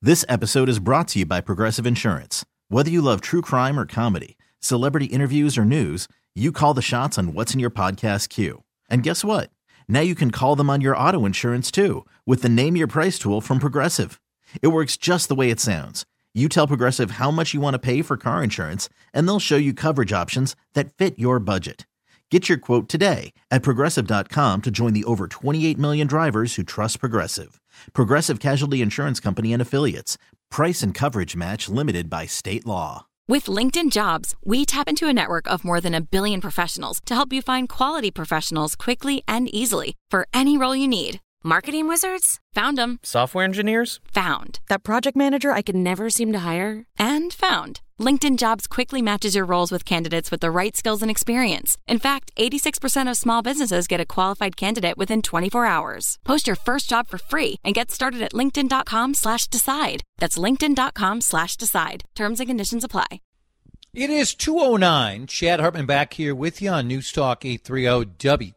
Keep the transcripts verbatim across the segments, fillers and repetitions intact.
This episode is brought to you by Progressive Insurance. Whether you love true crime or comedy, celebrity interviews or news, you call the shots on what's in your podcast queue. And guess what? Now you can call them on your auto insurance too with the Name Your Price tool from Progressive. It works just the way it sounds. You tell Progressive how much you want to pay for car insurance, and they'll show you coverage options that fit your budget. Get your quote today at Progressive dot com to join the over twenty-eight million drivers who trust Progressive. Progressive Casualty Insurance Company and Affiliates. Price and coverage match limited by state law. With LinkedIn Jobs, we tap into a network of more than a billion professionals to help you find quality professionals quickly and easily for any role you need. Marketing wizards? Found them. Software engineers? Found. That project manager I could never seem to hire? And found. LinkedIn Jobs quickly matches your roles with candidates with the right skills and experience. In fact, eighty-six percent of small businesses get a qualified candidate within twenty-four hours. Post your first job for free and get started at linkedin.com slash decide. That's linkedin.com slash decide. Terms and conditions apply. It is two oh nine. Chad Hartman back here with you on News Talk eight thirty W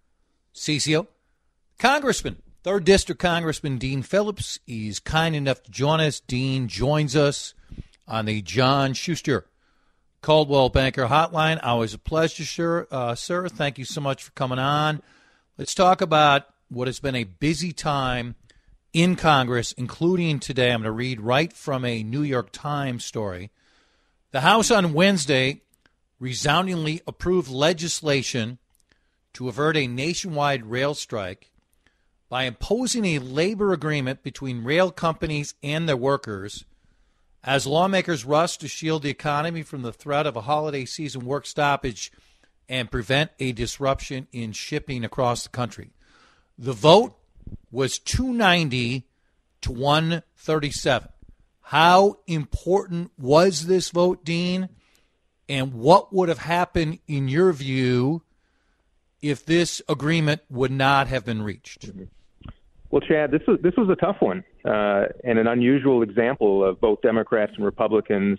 C C O. Congressman, third District Congressman Dean Phillips, is kind enough to join us. Dean joins us on the John Schuster Coldwell Banker Hotline. Always a pleasure, sir. Uh, sir. Thank you so much for coming on. Let's talk about what has been a busy time in Congress, including today. I'm going to read right from a New York Times story. The House on Wednesday resoundingly approved legislation to avert a nationwide rail strike by imposing a labor agreement between rail companies and their workers as lawmakers rush to shield the economy from the threat of a holiday season work stoppage and prevent a disruption in shipping across the country. The vote was two ninety to one thirty-seven. How important was this vote, Dean? And what would have happened, in your view, if this agreement would not have been reached? Well, Chad, this was this was a tough one uh, and an unusual example of both Democrats and Republicans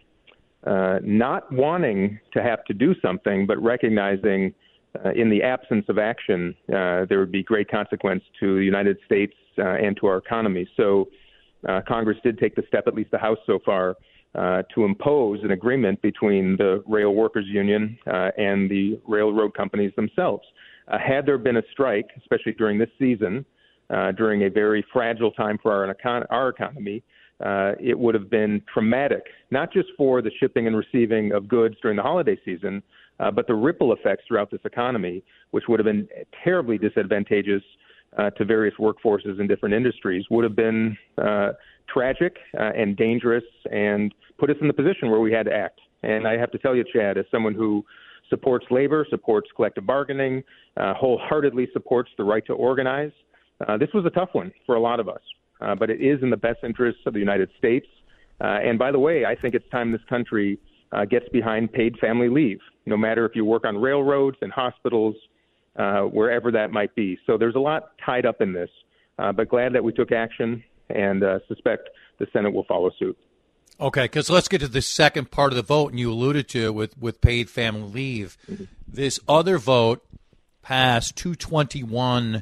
uh, not wanting to have to do something, but recognizing uh, in the absence of action, uh, there would be great consequence to the United States uh, and to our economy. So uh, Congress did take the step, at least the House so far, uh, to impose an agreement between the Rail Workers Union uh, and the railroad companies themselves. Uh, had there been a strike, especially during this season, Uh, during a very fragile time for our, econ- our economy, uh, it would have been traumatic, not just for the shipping and receiving of goods during the holiday season, uh, but the ripple effects throughout this economy, which would have been terribly disadvantageous uh, to various workforces in different industries, would have been uh, tragic uh, and dangerous and put us in the position where we had to act. And I have to tell you, Chad, as someone who supports labor, supports collective bargaining, uh, wholeheartedly supports the right to organize, Uh, this was a tough one for a lot of us, uh, but it is in the best interests of the United States. Uh, and by the way, I think it's time this country uh, gets behind paid family leave, no matter if you work on railroads and hospitals, uh, wherever that might be. So there's a lot tied up in this, uh, but glad that we took action and uh, suspect the Senate will follow suit. Okay, because let's get to the second part of the vote, and you alluded to it with, with paid family leave. Mm-hmm. This other vote passed two twenty-one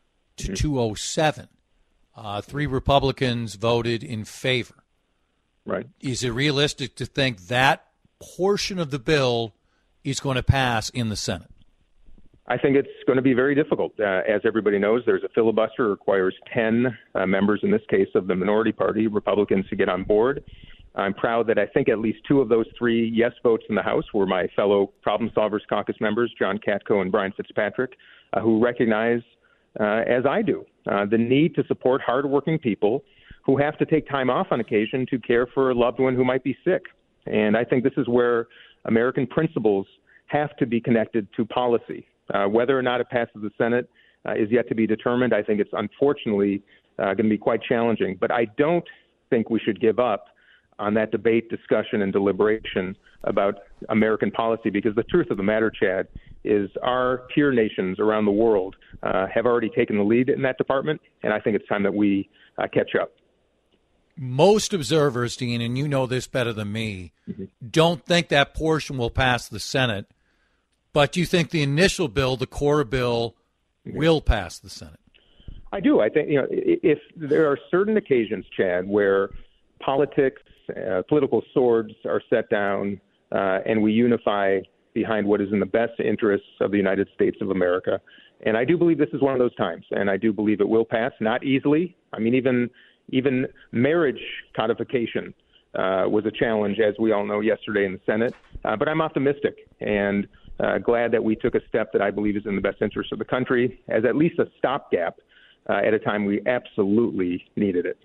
to two oh seven. Uh, three Republicans voted in favor. Right. Is it realistic to think that portion of the bill is going to pass in the Senate? I think it's going to be very difficult. Uh, as everybody knows, there's a filibuster. It requires ten uh, members, in this case, of the minority party, Republicans, to get on board. I'm proud that I think at least two of those three yes votes in the House were my fellow Problem Solvers Caucus members, John Katko and Brian Fitzpatrick, uh, who recognize Uh, as I do, uh, the need to support hardworking people who have to take time off on occasion to care for a loved one who might be sick. And I think this is where American principles have to be connected to policy. Uh, whether or not it passes the Senate uh, is yet to be determined. I think it's unfortunately uh, going to be quite challenging. But I don't think we should give up on that debate, discussion, and deliberation about American policy, because the truth of the matter, Chad, is our peer nations around the world uh, have already taken the lead in that department, and I think it's time that we uh, catch up. Most observers, Dean, and you know this better than me, mm-hmm. don't think that portion will pass the Senate, but you think the initial bill, the core bill, mm-hmm. will pass the Senate. I do. I think, you know, if there are certain occasions, Chad, where politics, uh, political swords are set down uh, and we unify behind what is in the best interests of the United States of America. And I do believe this is one of those times, and I do believe it will pass, not easily. I mean, even even marriage codification uh, was a challenge, as we all know, yesterday in the Senate. Uh, but I'm optimistic and uh, glad that we took a step that I believe is in the best interest of the country as at least a stopgap uh, at a time we absolutely needed it.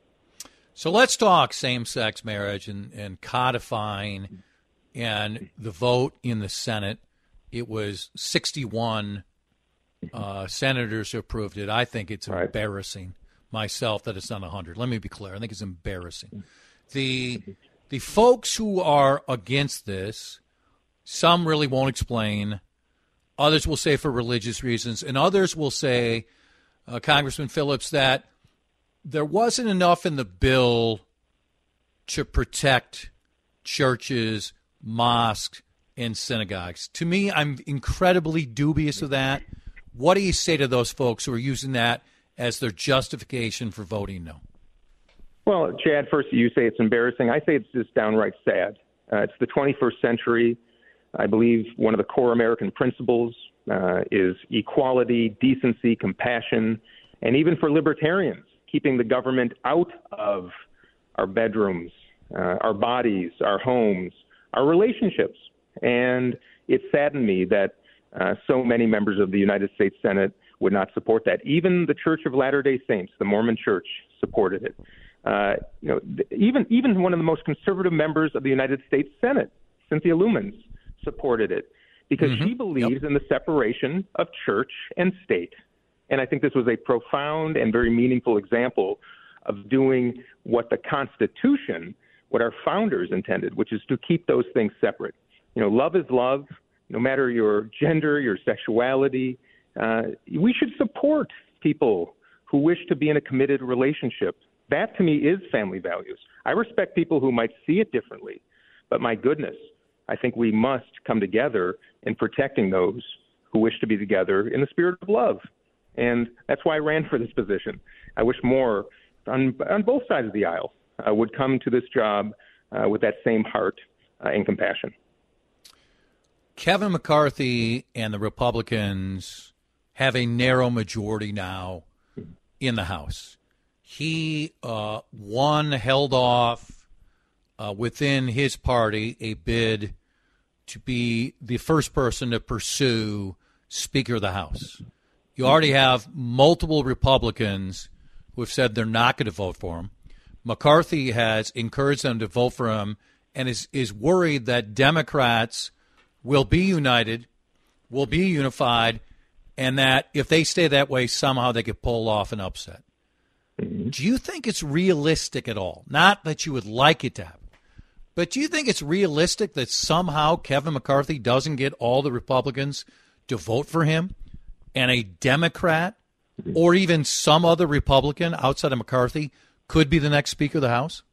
So let's talk same-sex marriage and, and codifying and the vote in the Senate. It was sixty-one uh, senators who approved it. I think it's right. embarrassing myself that it's not one hundred. Let me be clear. I think it's embarrassing. The the folks who are against this, some really won't explain. Others will say for religious reasons. And others will say, uh, Congressman Phillips, that there wasn't enough in the bill to protect churches, mosques, and synagogues. To me, I'm incredibly dubious of that. What do you say to those folks who are using that as their justification for voting no? Well, Chad, first you say it's embarrassing. I say it's just downright sad. Uh, it's the twenty-first century. I believe one of the core American principles uh, is equality, decency, compassion, and even for libertarians, keeping the government out of our bedrooms, uh, our bodies, our homes, our relationships. And it saddened me that uh, so many members of the United States Senate would not support that. Even the Church of Latter-day Saints, the Mormon Church, supported it. Uh, you know, even even one of the most conservative members of the United States Senate, Cynthia Lumens, supported it because mm-hmm. she believes yep. in the separation of church and state. And I think this was a profound and very meaningful example of doing what the Constitution, what our founders intended, which is to keep those things separate. You know, love is love, no matter your gender, your sexuality. Uh, we should support people who wish to be in a committed relationship. That, to me, is family values. I respect people who might see it differently, but my goodness, I think we must come together in protecting those who wish to be together in the spirit of love. And that's why I ran for this position. I wish more on, on both sides of the aisle uh, would come to this job uh, with that same heart uh, and compassion. Kevin McCarthy and the Republicans have a narrow majority now in the House. He, uh, one, held off uh, within his party a bid to be the first person to pursue Speaker of the House. You already have multiple Republicans who have said they're not going to vote for him. McCarthy has encouraged them to vote for him and is, is worried that Democrats will be united, will be unified, and that if they stay that way, somehow they could pull off an upset. Mm-hmm. Do you think it's realistic at all? Not that you would like it to happen, but do you think it's realistic that somehow Kevin McCarthy doesn't get all the Republicans to vote for him and a Democrat or even some other Republican outside of McCarthy could be the next Speaker of the House?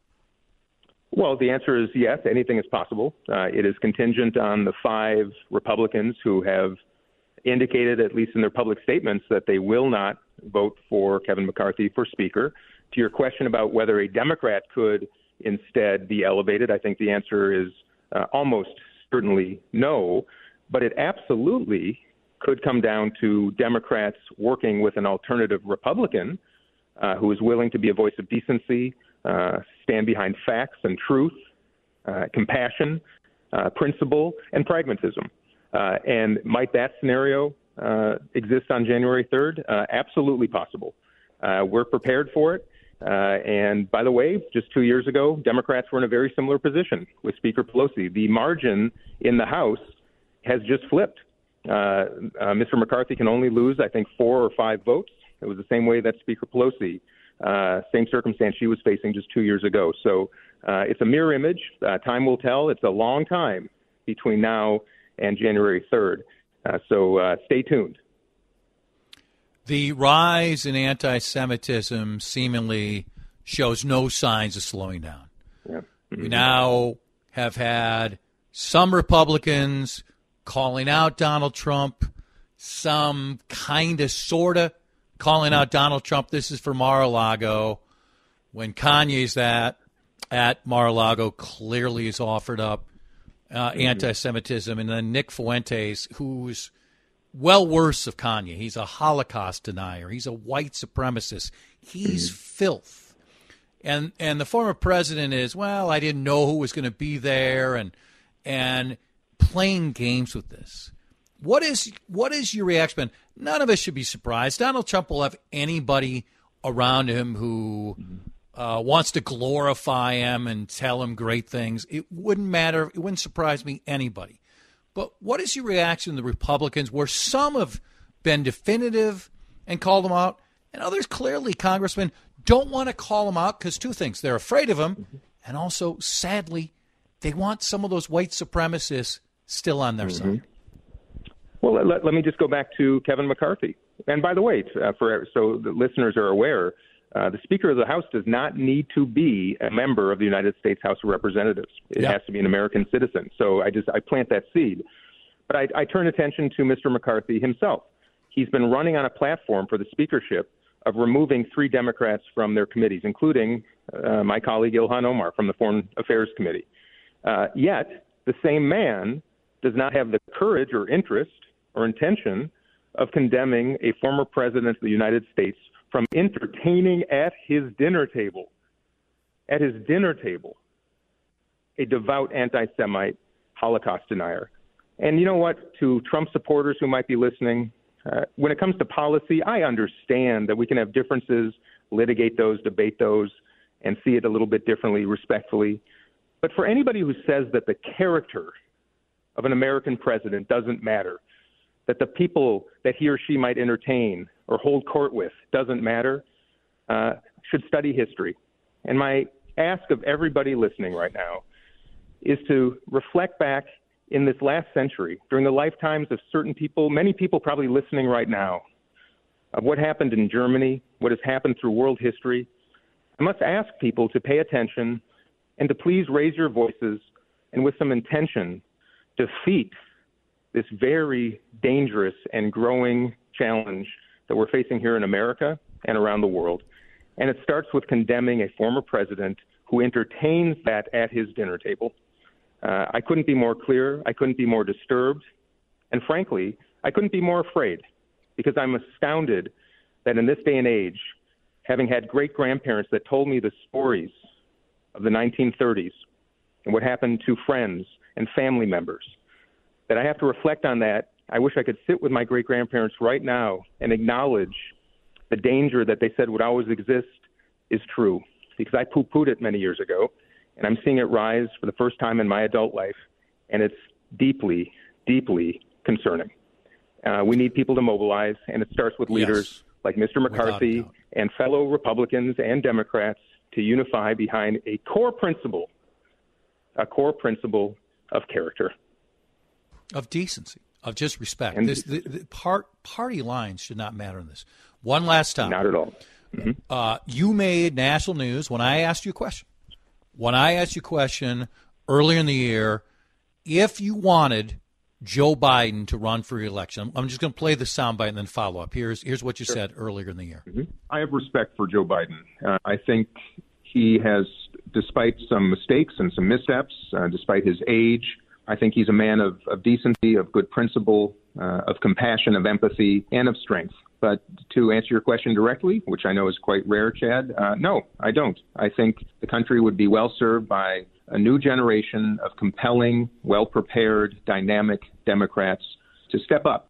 Well, the answer is yes, anything is possible. Uh, it is contingent on the five Republicans who have indicated, at least in their public statements, that they will not vote for Kevin McCarthy for Speaker. To your question about whether a Democrat could instead be elevated, I think the answer is uh, almost certainly no, but it absolutely could come down to Democrats working with an alternative Republican uh, who is willing to be a voice of decency, uh, stand behind facts and truth, uh, compassion, uh, principle, and pragmatism. Uh, and might that scenario uh, exist on January third? Uh, absolutely possible. Uh, we're prepared for it. Uh, and by the way, just two years ago, Democrats were in a very similar position with Speaker Pelosi. The margin in the House has just flipped. Uh, uh, Mister McCarthy can only lose, I think, four or five votes. It was the same way that Speaker Pelosi, uh, same circumstance she was facing just two years ago. So uh, it's a mirror image. Uh, time will tell. It's a long time between now and January third. Uh, so uh, stay tuned. The rise in anti-Semitism seemingly shows no signs of slowing down. Yeah. Mm-hmm. We now have had some Republicans calling out Donald Trump, some kind of, sort of calling out Donald Trump. This is for Mar-a-Lago. When Kanye's that at Mar-a-Lago clearly is offered up uh, anti-Semitism. And then Nick Fuentes, who's well worse of Kanye. He's a Holocaust denier. He's a white supremacist. He's filth. And and the former president is, well, I didn't know who was going to be there, and and playing games with this. What is what is your reaction? None of us should be surprised. Donald Trump will have anybody around him who uh, wants to glorify him and tell him great things. It wouldn't matter. It wouldn't surprise me, anybody. But what is your reaction to the Republicans, where some have been definitive and called them out, and others clearly, Congressman, don't want to call them out because two things. They're afraid of them, and also, sadly, they want some of those white supremacists still on their mm-hmm. side. Well, let, let me just go back to Kevin McCarthy. And by the way, uh, for so the listeners are aware, uh, the Speaker of the House does not need to be a member of the United States House of Representatives. It yeah. has to be an American citizen. So I just I plant that seed. But I, I turn attention to Mister McCarthy himself. He's been running on a platform for the speakership of removing three Democrats from their committees, including uh, my colleague Ilhan Omar from the Foreign Affairs Committee. Uh, yet the same man does not have the courage or interest or intention of condemning a former president of the United States from entertaining at his dinner table, at his dinner table, a devout anti-Semite Holocaust denier. And you know what? To Trump supporters who might be listening, uh, when it comes to policy, I understand that we can have differences, litigate those, debate those, and see it a little bit differently, respectfully. But for anybody who says that the character of an American president doesn't matter, that the people that he or she might entertain or hold court with doesn't matter, uh, should study history. And my ask of everybody listening right now is to reflect back in this last century, during the lifetimes of certain people, many people probably listening right now, of what happened in Germany, what has happened through world history. I must ask people to pay attention and to please raise your voices and with some intention defeat this very dangerous and growing challenge that we're facing here in America and around the world. And it starts with condemning a former president who entertains that at his dinner table. Uh, I couldn't be more clear. I couldn't be more disturbed. And frankly, I couldn't be more afraid, because I'm astounded that in this day and age, having had great-grandparents that told me the stories of the nineteen thirties and what happened to friends and family members, that I have to reflect on that. I wish I could sit with my great-grandparents right now and acknowledge the danger that they said would always exist is true, because I poo-pooed it many years ago, and I'm seeing it rise for the first time in my adult life, and it's deeply, deeply concerning. Uh, we need people to mobilize, and it starts with leaders yes. like Mister McCarthy and fellow Republicans and Democrats to unify behind a core principle, a core principle of character. Of decency, of just respect. This, the, the part, party lines should not matter in this. One last time. Not at all. Mm-hmm. Uh, you made national news when I asked you a question. When I asked you a question earlier in the year, if you wanted Joe Biden to run for re-election, I'm just going to play the soundbite and then follow up. Here's here's what you sure. said earlier in the year. Mm-hmm. I have respect for Joe Biden. Uh, I think he has, despite some mistakes and some missteps, uh, despite his age, I think he's a man of, of decency, of good principle, uh, of compassion, of empathy, and of strength. But to answer your question directly, which I know is quite rare, Chad, uh, no, I don't. I think the country would be well served by a new generation of compelling, well-prepared, dynamic Democrats to step up.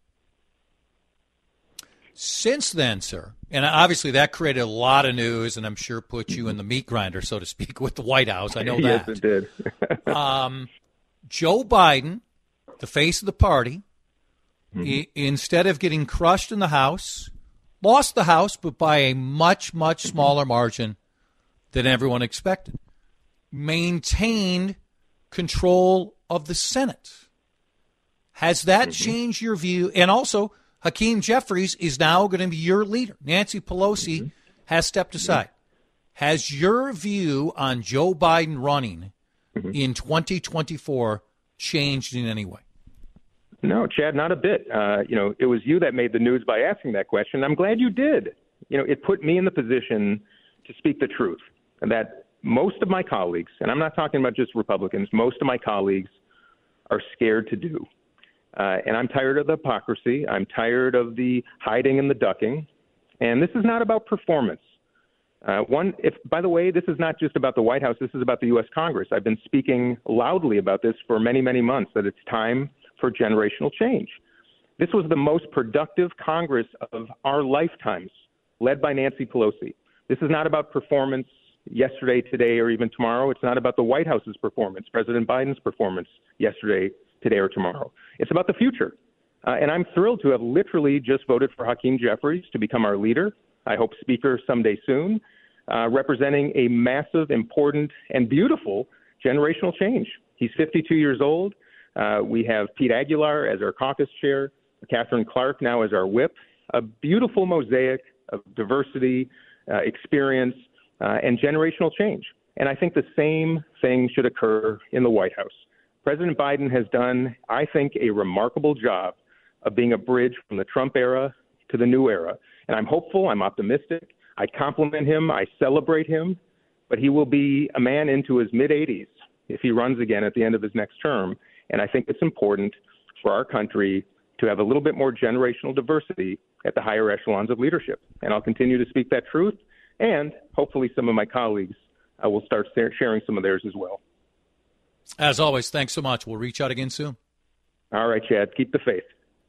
Since then, sir, and obviously that created a lot of news, and I'm sure put you in the meat grinder, so to speak, with the White House. I know that. Yes, it did. um, Joe Biden, the face of the party, mm-hmm. I- instead of getting crushed in the House, lost the House, but by a much, much smaller margin than everyone expected, maintained control of the Senate. Has that mm-hmm. changed your view? And also, Hakeem Jeffries is now going to be your leader. Nancy Pelosi mm-hmm. has stepped aside. Mm-hmm. Has your view on Joe Biden running mm-hmm. in twenty twenty-four changed in any way? No, Chad, not a bit. Uh, you know, it was you that made the news by asking that question. I'm glad you did. You know, it put me in the position to speak the truth, and that most of my colleagues, and I'm not talking about just Republicans, most of my colleagues are scared to do. Uh, and I'm tired of the hypocrisy. I'm tired of the hiding and the ducking. And this is not about performance. Uh, one, if by the way, this is not just about the White House. This is about the U S Congress. I've been speaking loudly about this for many, many months, that it's time for generational change. This was the most productive Congress of our lifetimes, led by Nancy Pelosi. This is not about performance yesterday, today, or even tomorrow. It's not about the White House's performance, President Biden's performance yesterday, today, or tomorrow. It's about the future. Uh, and I'm thrilled to have literally just voted for Hakeem Jeffries to become our leader, I hope Speaker someday soon, uh, representing a massive, important, and beautiful generational change. He's fifty-two years old. Uh, we have Pete Aguilar as our caucus chair, Catherine Clark now as our whip, a beautiful mosaic of diversity, uh, experience, uh, and generational change. And I think the same thing should occur in the White House. President Biden has done, I think, a remarkable job of being a bridge from the Trump era to the new era. And I'm hopeful, I'm optimistic. I compliment him, I celebrate him, but he will be a man into his mid-eighties if he runs again at the end of his next term. And I think it's important for our country to have a little bit more generational diversity at the higher echelons of leadership. And I'll continue to speak that truth, and hopefully some of my colleagues uh, will start sharing some of theirs as well. As always, thanks so much. We'll reach out again soon. All right, Chad. Keep the faith.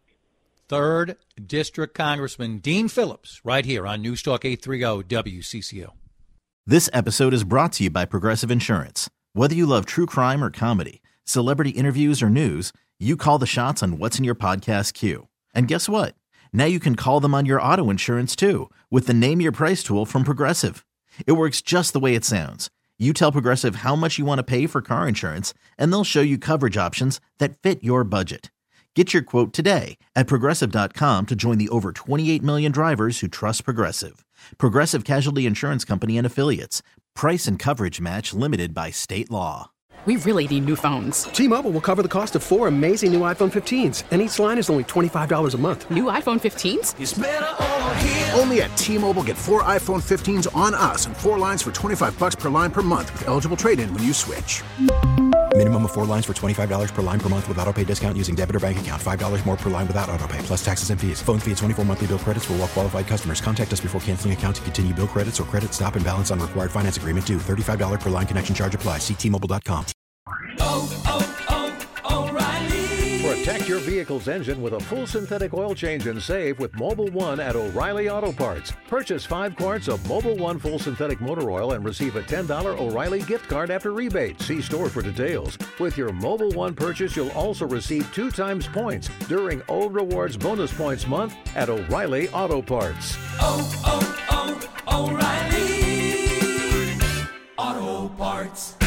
Third District Congressman Dean Phillips, right here on News Talk eight thirty W C C O. This episode is brought to you by Progressive Insurance. Whether you love true crime or comedy, celebrity interviews or news, you call the shots on what's in your podcast queue. And guess what? Now you can call them on your auto insurance too, with the Name Your Price tool from Progressive. It works just the way it sounds. You tell Progressive how much you want to pay for car insurance, and they'll show you coverage options that fit your budget. Get your quote today at Progressive dot com to join the over twenty-eight million drivers who trust Progressive. Progressive Casualty Insurance Company and Affiliates. Price and coverage match limited by state law. We really need new phones. T-Mobile will cover the cost of four amazing new iPhone fifteens, and each line is only twenty-five dollars a month. New iPhone fifteens? It's better over here. Only at T-Mobile, get four iPhone fifteens on us and four lines for twenty-five dollars per line per month with eligible trade-in when you switch. Minimum of four lines for twenty-five dollars per line per month with autopay discount using debit or bank account. five dollars more per line without autopay, plus taxes and fees. Phone fee at twenty-four monthly bill credits for well-qualified customers. Contact us before canceling account to continue bill credits or credit stop and balance on required finance agreement due. thirty-five dollars per line connection charge applies. See T Mobile dot com. Oh, oh, oh, O'Reilly. Protect your vehicle's engine with a full synthetic oil change and save with Mobil one at O'Reilly Auto Parts. Purchase five quarts of Mobil one full synthetic motor oil and receive a ten dollars O'Reilly gift card after rebate. See store for details. With your Mobil one purchase, you'll also receive two times points during O Rewards Bonus Points Month at O'Reilly Auto Parts. Oh, oh, oh, O'Reilly Auto Parts.